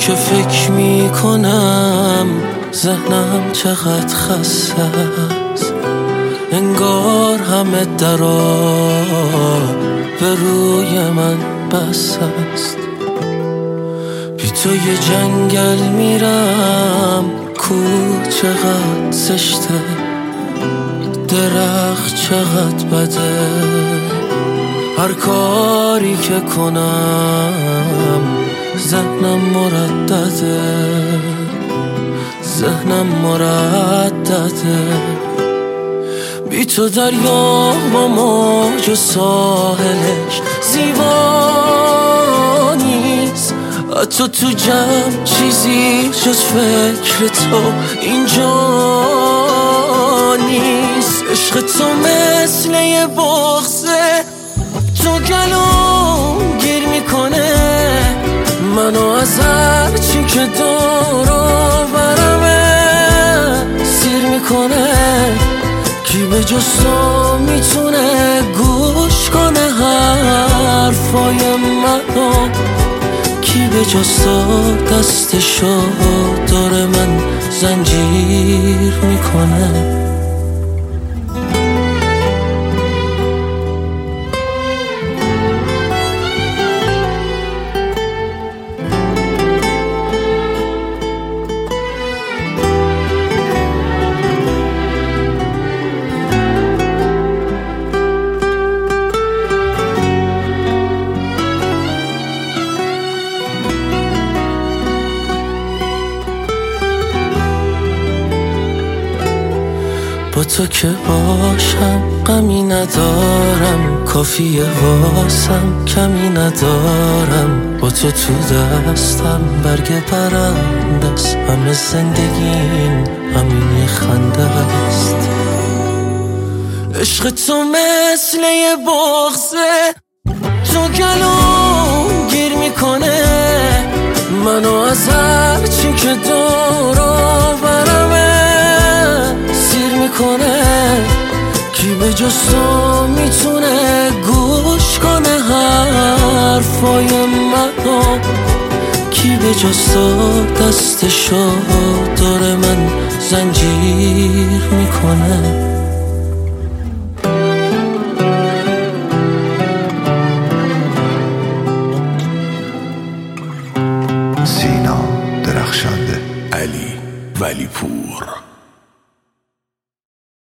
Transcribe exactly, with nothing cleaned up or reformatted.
که فکر میکنم ذهنم چقدر خسته است، انگار همه درا به روی من بس است. بی تو یه جنگل میرم، کوه چقدر زشته، درخت چقدر بده، هر کاری که کنم ذهنم مردده، ذهنم مردده. بی تو دریا با موج و ساحلش زیبا نیست، حتی تو جمع چیزی جز فکر تو اینجا نیست. عشق تو مثل یه بغضه، تو گلوم گیر میکنه منو از هر چی که دورو برمه سیر میکنه. کی به جز تو میتونه گوش کنه حرفای منو، کی به جز تو دستشو دور من زنجیر میکنه. با تو که باشم غمی ندارم، کافیه واسم کمی ندارم. با تو تو دستم برگ پرنده است، همه زندگیم همین یه خنده است. عشق تو مثل یه بغضه، تو گلوم گیر میکنه منو از هر چی که دورو برمه سیر میکنه. کی به جز تو میتونه گوش کنه حرفای منو، کی به جز تو دستشو دور من زنجیر میکنه. سینا درخشنده، علی ولیپور.